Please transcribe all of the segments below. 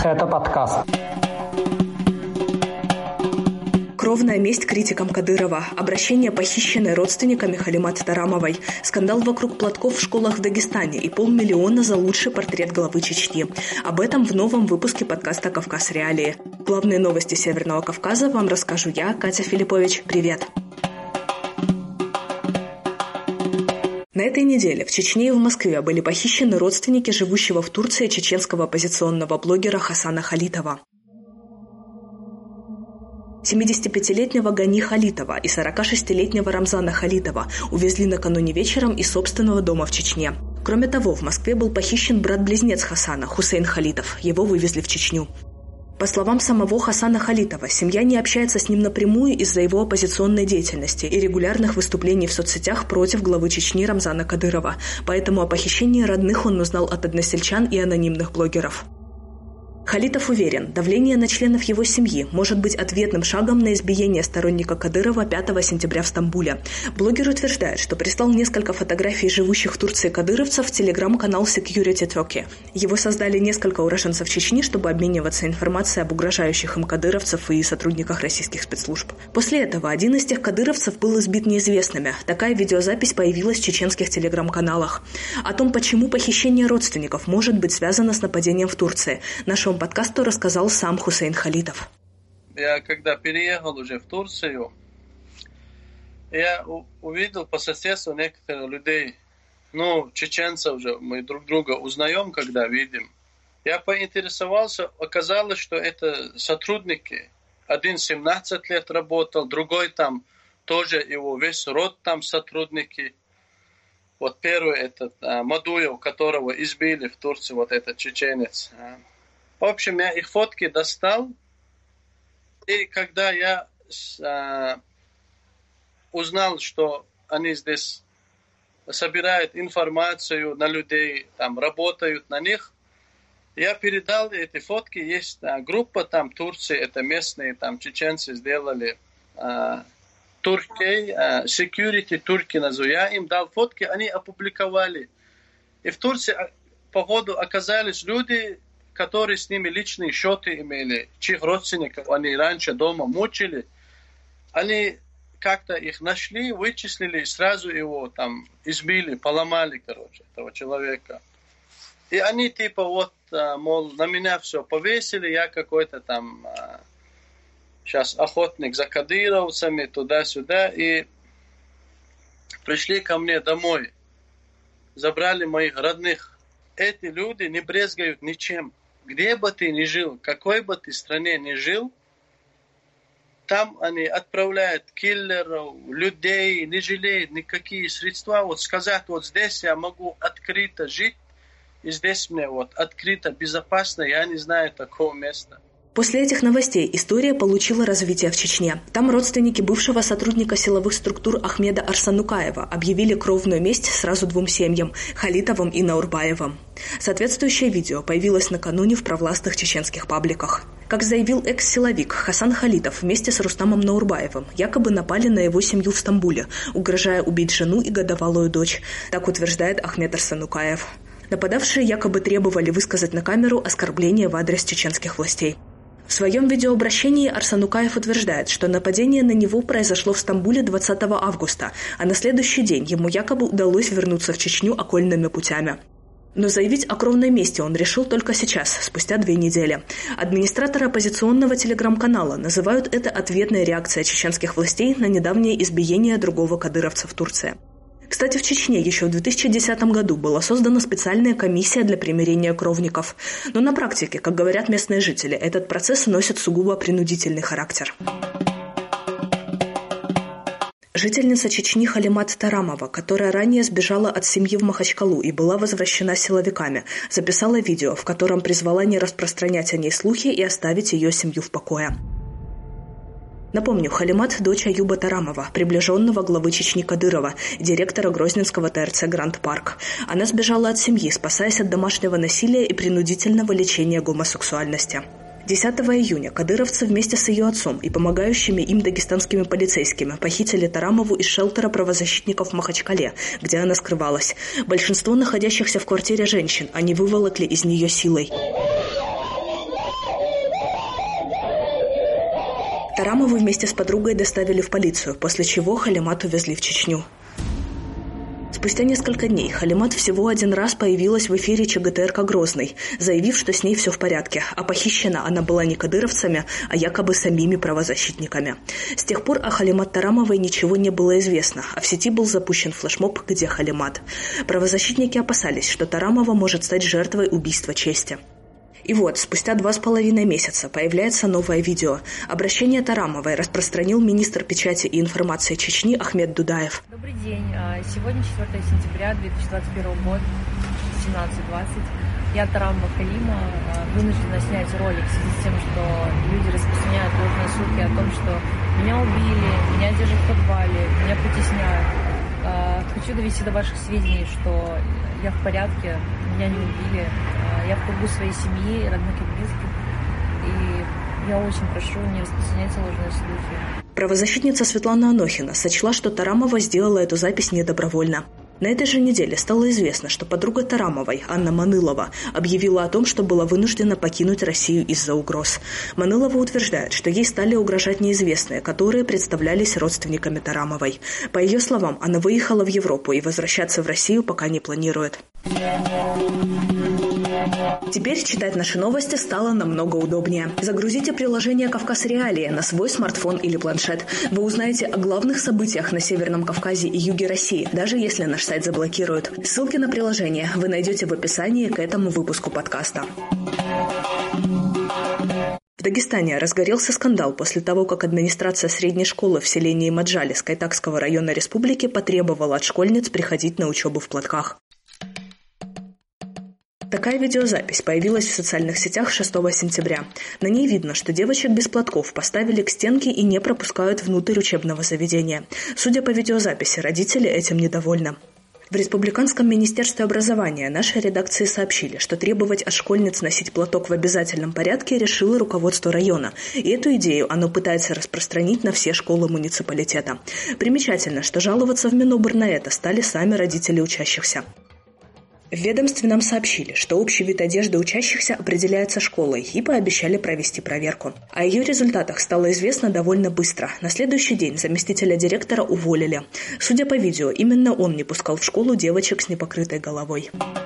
Это подкаст. Кровная месть критикам Кадырова, обращение похищенной родственниками Халимат Тарамовой, скандал вокруг платков в школах в Дагестане и 500 000 за лучший портрет главы Чечни. Об этом в новом выпуске подкаста «Кавказ. Реалии». Главные новости Северного Кавказа вам расскажу я, Катя Филиппович. Привет! На этой неделе в Чечне и в Москве были похищены родственники живущего в Турции чеченского оппозиционного блогера Хасана Халитова. 75-летнего Гани Халитова и 46-летнего Рамзана Халитова увезли накануне вечером из собственного дома в Чечне. Кроме того, в Москве был похищен брат-близнец Хасана, Хусейн Халитов. Его вывезли в Чечню. По словам самого Хасана Халитова, семья не общается с ним напрямую из-за его оппозиционной деятельности и регулярных выступлений в соцсетях против главы Чечни Рамзана Кадырова. Поэтому о похищении родных он узнал от односельчан и анонимных блогеров. Халитов уверен, давление на членов его семьи может быть ответным шагом на избиение сторонника Кадырова 5 сентября в Стамбуле. Блогер утверждает, что прислал несколько фотографий живущих в Турции кадыровцев в телеграм-канал Security Turkey. Его создали несколько уроженцев Чечни, чтобы обмениваться информацией об угрожающих им кадыровцев и сотрудниках российских спецслужб. После этого один из тех кадыровцев был избит неизвестными. Такая видеозапись появилась в чеченских телеграм-каналах. О том, почему похищение родственников может быть связано с нападением в Турции, нашему подкасту рассказал сам Хусейн Халитов. Я когда переехал уже в Турцию, я увидел по соседству некоторых людей, чеченцев уже, мы друг друга узнаем, когда видим. Я поинтересовался, оказалось, что это сотрудники. Один 17 лет работал, другой там тоже его весь род там сотрудники. Вот первый этот Мадуев, которого избили в Турции, вот этот чеченец. В общем, я их фотки достал, и когда я узнал, что они здесь собирают информацию на людей, там работают на них, я передал эти фотки. Есть группа там Турции, это местные там чеченцы сделали, Turkey, Security Turkey называю. Я им дал фотки, они опубликовали. И в Турции, походу, оказались люди, которые с ними личные счеты имели, чьих родственников они раньше дома мучили. Они как-то их нашли, вычислили, и сразу его там избили, поломали, этого человека. И они мол, на меня все повесили, я какой-то там сейчас охотник за кадыровцами, туда-сюда. И пришли ко мне домой, забрали моих родных. Эти люди не брезгают ничем. Где бы ты ни жил, какой бы ты стране ни жил, там они отправляют киллеров, людей, не жалеют никакие средства. Вот сказать, вот здесь я могу открыто жить, и здесь мне вот открыто, безопасно, я не знаю такого места. После этих новостей история получила развитие в Чечне. Там родственники бывшего сотрудника силовых структур Ахмеда Арсанукаева объявили кровную месть сразу 2 семьям – Халитовым и Наурбаевым. Соответствующее видео появилось накануне в провластных чеченских пабликах. Как заявил экс-силовик, Хасан Халитов вместе с Рустамом Наурбаевым якобы напали на его семью в Стамбуле, угрожая убить жену и годовалую дочь. Так утверждает Ахмед Арсанукаев. Нападавшие якобы требовали высказать на камеру оскорбление в адрес чеченских властей. В своем видеообращении Арсанукаев утверждает, что нападение на него произошло в Стамбуле 20 августа, а на следующий день ему якобы удалось вернуться в Чечню окольными путями. Но заявить о кровной мести он решил только сейчас, спустя 2 недели. Администраторы оппозиционного телеграм-канала называют это ответной реакцией чеченских властей на недавнее избиение другого кадыровца в Турции. Кстати, в Чечне еще в 2010 году была создана специальная комиссия для примирения кровников. Но на практике, как говорят местные жители, этот процесс носит сугубо принудительный характер. Жительница Чечни Халимат Тарамова, которая ранее сбежала от семьи в Махачкалу и была возвращена силовиками, записала видео, в котором призвала не распространять о ней слухи и оставить ее семью в покое. Напомню, Халимат – дочь Аюба Тарамова, приближенного главы Чечни Кадырова, директора Грозненского ТРЦ «Гранд Парк». Она сбежала от семьи, спасаясь от домашнего насилия и принудительного лечения гомосексуальности. 10 июня кадыровцы вместе с ее отцом и помогающими им дагестанскими полицейскими похитили Тарамову из шелтера правозащитников в Махачкале, где она скрывалась. Большинство находящихся в квартире женщин они выволокли из нее силой. Тарамову вместе с подругой доставили в полицию, после чего Халимат увезли в Чечню. Спустя несколько дней Халимат всего один раз появилась в эфире ЧГТРК «Грозный», заявив, что с ней все в порядке, а похищена она была не кадыровцами, а якобы самими правозащитниками. С тех пор о Халимат Тарамовой ничего не было известно, а в сети был запущен флешмоб «Где Халимат?». Правозащитники опасались, что Тарамова может стать жертвой убийства чести. И вот, спустя 2,5 месяца появляется новое видео. Обращение Тарамовой распространил министр печати и информации Чечни Ахмед Дудаев. Добрый день. Сегодня 4 сентября 2021 года, 17:20. Я, Тарамова Халима, вынуждена снять ролик в связи с тем, что люди распространяют ложные слухи о том, что меня убили, меня держат в подвале, меня притесняют. Хочу довести до ваших сведений, что я в порядке, меня не убили, я в кругу своей семьи, родных и близких, и я очень прошу, не распространяйте ложные слухи. Правозащитница Светлана Анохина сочла, что Тарамова сделала эту запись недобровольно. На этой же неделе стало известно, что подруга Тарамовой, Анна Манылова, объявила о том, что была вынуждена покинуть Россию из-за угроз. Манылова утверждает, что ей стали угрожать неизвестные, которые представлялись родственниками Тарамовой. По ее словам, она выехала в Европу и возвращаться в Россию пока не планирует. Теперь читать наши новости стало намного удобнее. Загрузите приложение «Кавказ Реалии» на свой смартфон или планшет. Вы узнаете о главных событиях на Северном Кавказе и юге России, даже если наш сайт заблокируют. Ссылки на приложение вы найдете в описании к этому выпуску подкаста. В Дагестане разгорелся скандал после того, как администрация средней школы в селении Маджали Кайтакского района республики потребовала от школьниц приходить на учебу в платках. Такая видеозапись появилась в социальных сетях 6 сентября. На ней видно, что девочек без платков поставили к стенке и не пропускают внутрь учебного заведения. Судя по видеозаписи, родители этим недовольны. В Республиканском министерстве образования нашей редакции сообщили, что требовать от школьниц носить платок в обязательном порядке решило руководство района. И эту идею оно пытается распространить на все школы муниципалитета. Примечательно, что жаловаться в Минобр на это стали сами родители учащихся. В ведомстве нам сообщили, что общий вид одежды учащихся определяется школой и пообещали провести проверку. О ее результатах стало известно довольно быстро. На следующий день заместителя директора уволили. Судя по видео, именно он не пускал в школу девочек с непокрытой головой.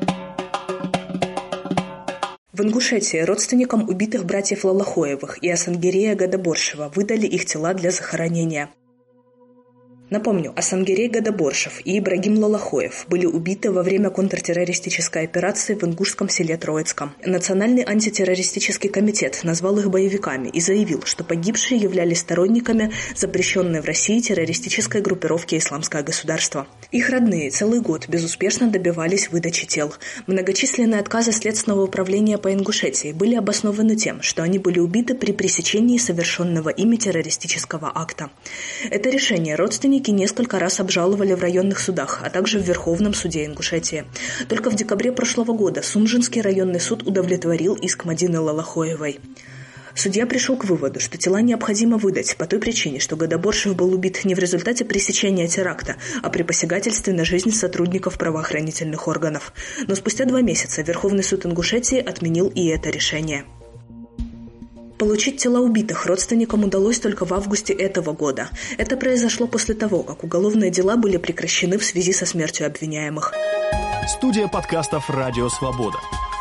В Ингушетии родственникам убитых братьев Лалахоевых и Асангирея Гадаборшева выдали их тела для захоронения. Напомню, Асангирей Гадаборшев и Ибрагим Лалахоев были убиты во время контртеррористической операции в ингушском селе Троицком. Национальный антитеррористический комитет назвал их боевиками и заявил, что погибшие являлись сторонниками запрещенной в России террористической группировки «Исламское государство». Их родные целый год безуспешно добивались выдачи тел. Многочисленные отказы Следственного управления по Ингушетии были обоснованы тем, что они были убиты при пресечении совершенного ими террористического акта. Это решение родственники несколько раз обжаловали в районных судах, а также в Верховном суде Ингушетии. Только в декабре прошлого года Сунжинский районный суд удовлетворил иск Мадины Лалахоевой. Судья пришел к выводу, что тела необходимо выдать по той причине, что Гадаборшев был убит не в результате пресечения теракта, а при посягательстве на жизнь сотрудников правоохранительных органов. Но спустя 2 месяца Верховный суд Ингушетии отменил и это решение. Получить тела убитых родственникам удалось только в августе этого года. Это произошло после того, как уголовные дела были прекращены в связи со смертью обвиняемых. Студия подкастов «Радио Свобода».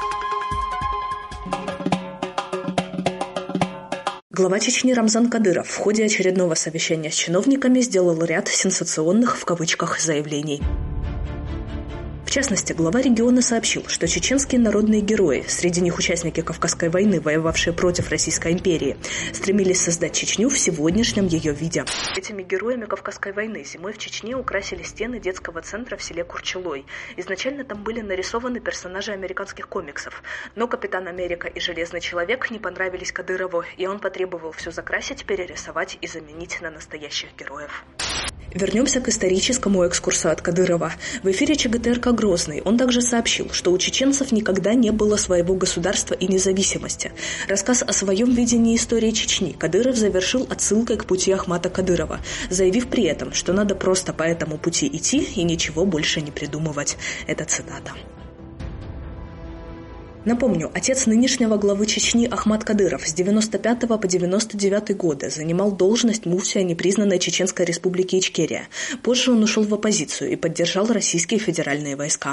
Глава Чечни Рамзан Кадыров в ходе очередного совещания с чиновниками сделал ряд «сенсационных» в кавычках заявлений. В частности, глава региона сообщил, что чеченские народные герои, среди них участники Кавказской войны, воевавшие против Российской империи, стремились создать Чечню в сегодняшнем ее виде. Этими героями Кавказской войны зимой в Чечне украсили стены детского центра в селе Курчелой. Изначально там были нарисованы персонажи американских комиксов, но Капитан Америка и Железный Человек не понравились Кадырову, и он потребовал все закрасить, перерисовать и заменить на настоящих героев. Вернемся к историческому экскурсу от Кадырова. В эфире ЧГТРК «Грозный» он также сообщил, что у чеченцев никогда не было своего государства и независимости. Рассказ о своем видении истории Чечни Кадыров завершил отсылкой к пути Ахмата Кадырова, заявив при этом, что надо просто по этому пути идти и ничего больше не придумывать. Это цитата. Напомню, отец нынешнего главы Чечни Ахмад Кадыров с 95 по 99 годы занимал должность муфтия непризнанной Чеченской республики Ичкерия. Позже он ушел в оппозицию и поддержал российские федеральные войска.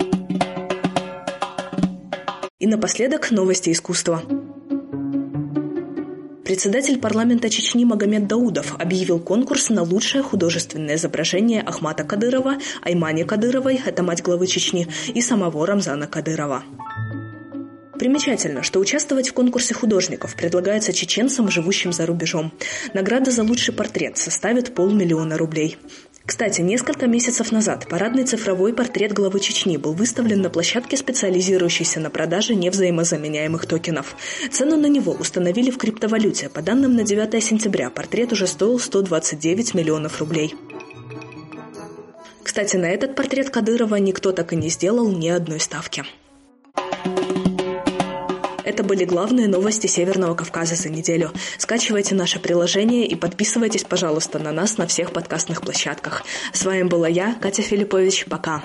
И напоследок новости искусства. Председатель парламента Чечни Магомед Даудов объявил конкурс на лучшее художественное изображение Ахмата Кадырова, Аймани Кадыровой, это мать главы Чечни, и самого Рамзана Кадырова. Примечательно, что участвовать в конкурсе художников предлагается чеченцам, живущим за рубежом. Награда за лучший портрет составит 500 000 рублей. Кстати, несколько месяцев назад парадный цифровой портрет главы Чечни был выставлен на площадке, специализирующейся на продаже невзаимозаменяемых токенов. Цену на него установили в криптовалюте. По данным на 9 сентября, портрет уже стоил 129 миллионов рублей. Кстати, на этот портрет Кадырова никто так и не сделал ни одной ставки. Это были главные новости Северного Кавказа за неделю. Скачивайте наше приложение и подписывайтесь, пожалуйста, на нас на всех подкастных площадках. С вами была я, Катя Филиппович. Пока.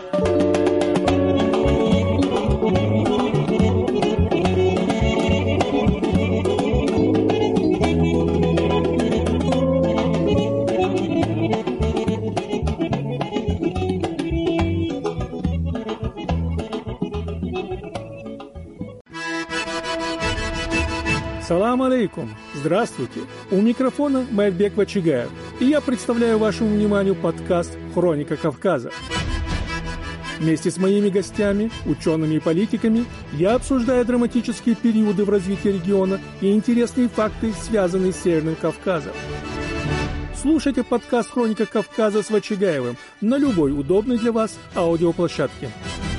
Салам алейкум! Здравствуйте! У микрофона Майбек Вачигаев, и я представляю вашему вниманию подкаст «Хроника Кавказа». Вместе с моими гостями, учеными и политиками, я обсуждаю драматические периоды в развитии региона и интересные факты, связанные с Северным Кавказом. Слушайте подкаст «Хроника Кавказа» с Вачигаевым на любой удобной для вас аудиоплощадке.